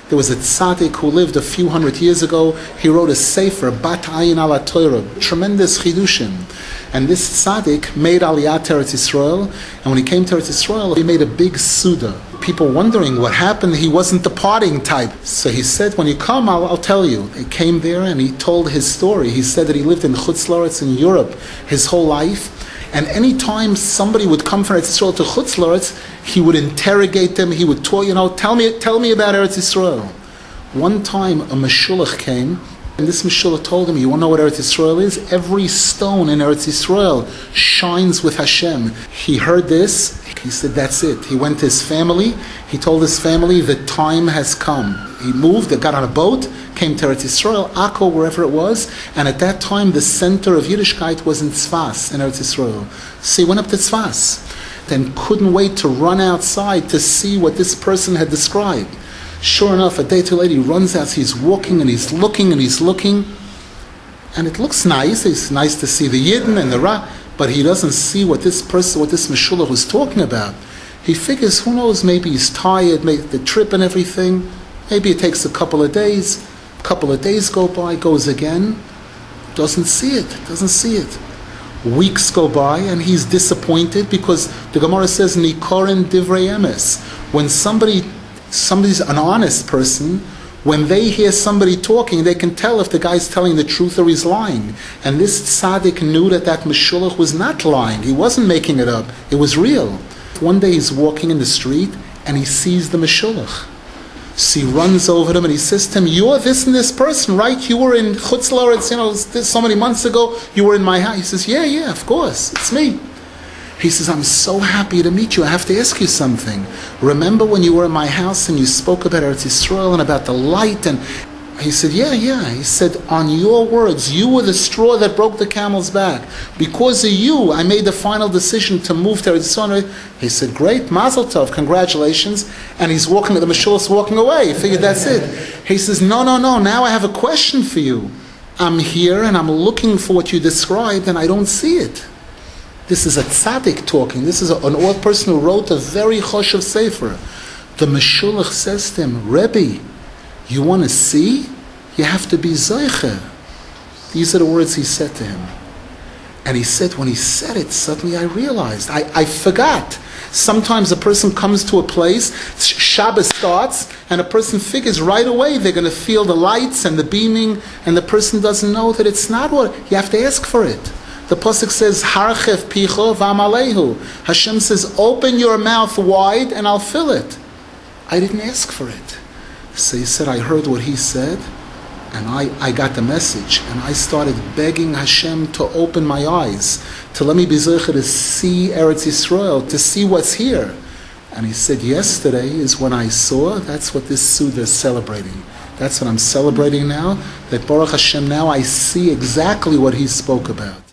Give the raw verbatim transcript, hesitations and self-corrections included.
There was a tzaddik who lived a few hundred years ago. He wrote a sefer, Bat Ayin Ala Torah, tremendous chidushim. And this tzaddik made Aliyah to Eretz Yisrael, and when he came to Eretz Yisrael, he made a big suda. People wondering what happened. He wasn't the partying type. So he said, when you come, I'll, I'll tell you. He came there and he told his story. He said that he lived in Chutz La'aretz in Europe his whole life. And any time somebody would come from Eretz Yisrael to Chutz La'aretz, he would interrogate them. He would talk, you know, tell me, tell me about Eretz Yisrael. One time a Meshulach came, and this Meshulach told him, you want to know what Eretz Yisrael is? Every stone in Eretz Yisrael shines with Hashem. He heard this. He said, that's it. He went to his family. He told his family, the time has come. He moved, got on a boat, came to Eretz Yisrael, Akko, wherever it was, and at that time the center of Yiddishkeit was in Tzfas, in Eretz Yisrael. So he went up to Tzfas, then couldn't wait to run outside to see what this person had described. Sure enough, a day too late, he runs out, he's walking and he's looking and he's looking, and it looks nice. It's nice to see the Yidden and the Ra, but he doesn't see what this person, what this Meshulach was talking about. He figures, who knows, maybe he's tired, maybe the trip and everything, maybe it takes a couple of days, a couple of days go by, goes again, doesn't see it, doesn't see it. Weeks go by and he's disappointed because the Gemara says, Nikorin divrei emes. When somebody somebody's an honest person, when they hear somebody talking, they can tell if the guy's telling the truth or he's lying. And this tzaddik knew that that Meshulach was not lying. He wasn't making it up. It was real. One day he's walking in the street and he sees the Meshulach. So he runs over to him and he says to him, you're this and this person, right? You were in Chutz La'aretz, you know, this, so many months ago, you were in my house. He says, yeah, yeah, of course, it's me. He says, I'm so happy to meet you. I have to ask you something. Remember when you were in my house and you spoke about Eretz Yisrael and about the light? And he said, yeah, yeah. He said, on your words, you were the straw that broke the camel's back. Because of you, I made the final decision to move to Eretz Yisrael. He said, great, Mazel Tov, congratulations. And he's walking, the Meshulach's walking away. He figured that's it. He says, no, no, no, now I have a question for you. I'm here and I'm looking for what you described and I don't see it. This is a tzaddik talking. This is a, an old person who wrote a very choshev sefer. The Meshulach says to him, Rebbe, you want to see? You have to be zeicher. These are the words he said to him. And he said, when he said it, suddenly I realized, I, I forgot. Sometimes a person comes to a place, Shabbos starts, and a person figures right away they're going to feel the lights and the beaming, and the person doesn't know that it's not what, you have to ask for it. The pasuk says, Harchev picho v'amalehu. Hashem says, open your mouth wide and I'll fill it. I didn't ask for it. So he said, I heard what he said, and I, I got the message, and I started begging Hashem to open my eyes, to let me be zeicher to see Eretz Yisrael, to see what's here. And he said, yesterday is when I saw, that's what this Suda is celebrating. That's what I'm celebrating now, that Baruch Hashem, now I see exactly what he spoke about.